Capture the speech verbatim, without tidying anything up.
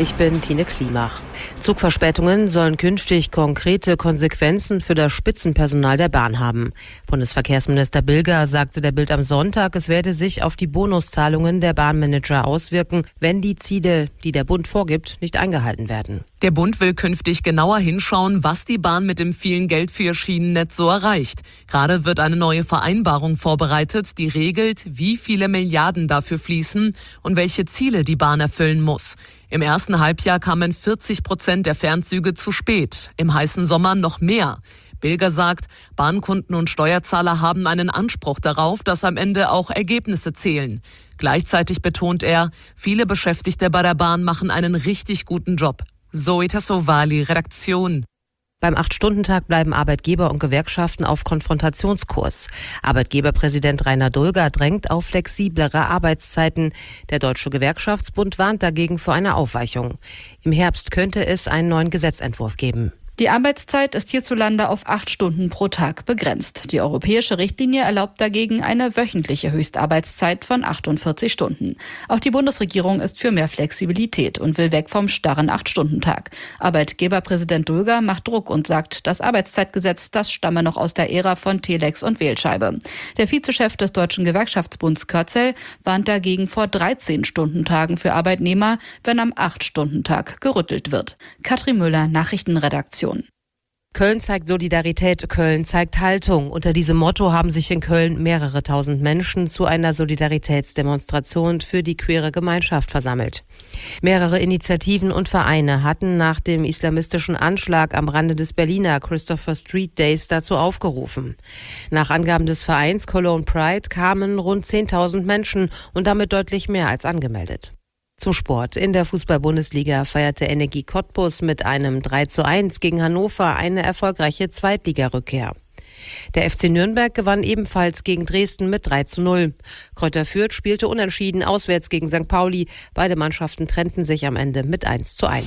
Ich bin Tine Klimach. Zugverspätungen sollen künftig konkrete Konsequenzen für das Spitzenpersonal der Bahn haben. Bundesverkehrsminister Bilger sagte der Bild am Sonntag, es werde sich auf die Bonuszahlungen der Bahnmanager auswirken, wenn die Ziele, die der Bund vorgibt, nicht eingehalten werden. Der Bund will künftig genauer hinschauen, was die Bahn mit dem vielen Geld für ihr Schienennetz so erreicht. Gerade wird eine neue Vereinbarung vorbereitet, die regelt, wie viele Milliarden dafür fließen und welche Ziele die Bahn erfüllen muss. Im ersten Halbjahr kamen vierzig Prozent der Fernzüge zu spät, im heißen Sommer noch mehr. Bilger sagt, Bahnkunden und Steuerzahler haben einen Anspruch darauf, dass am Ende auch Ergebnisse zählen. Gleichzeitig betont er, viele Beschäftigte bei der Bahn machen einen richtig guten Job. Zoe Tassovali, Redaktion. Beim acht-Stunden-Tag bleiben Arbeitgeber und Gewerkschaften auf Konfrontationskurs. Arbeitgeberpräsident Rainer Dulger drängt auf flexiblere Arbeitszeiten. Der Deutsche Gewerkschaftsbund warnt dagegen vor einer Aufweichung. Im Herbst könnte es einen neuen Gesetzentwurf geben. Die Arbeitszeit ist hierzulande auf acht Stunden pro Tag begrenzt. Die europäische Richtlinie erlaubt dagegen eine wöchentliche Höchstarbeitszeit von achtundvierzig Stunden. Auch die Bundesregierung ist für mehr Flexibilität und will weg vom starren acht-Stunden-Tag. Arbeitgeberpräsident Dulger macht Druck und sagt, das Arbeitszeitgesetz, das stamme noch aus der Ära von Telex und Wählscheibe. Der Vizechef des Deutschen Gewerkschaftsbunds Körzel warnt dagegen vor dreizehn-Stunden-Tagen für Arbeitnehmer, wenn am acht-Stunden-Tag gerüttelt wird. Katrin Müller, Nachrichtenredaktion. Köln zeigt Solidarität, Köln zeigt Haltung. Unter diesem Motto haben sich in Köln mehrere tausend Menschen zu einer Solidaritätsdemonstration für die queere Gemeinschaft versammelt. Mehrere Initiativen und Vereine hatten nach dem islamistischen Anschlag am Rande des Berliner Christopher Street Days dazu aufgerufen. Nach Angaben des Vereins Cologne Pride kamen rund zehntausend Menschen und damit deutlich mehr als angemeldet. Zum Sport. In der Fußball-Bundesliga feierte Energie Cottbus mit einem drei zu eins gegen Hannover eine erfolgreiche Zweitligarückkehr. Der F C Nürnberg gewann ebenfalls gegen Dresden mit drei zu null. Greuther Fürth spielte unentschieden auswärts gegen Sankt Pauli. Beide Mannschaften trennten sich am Ende mit eins zu eins.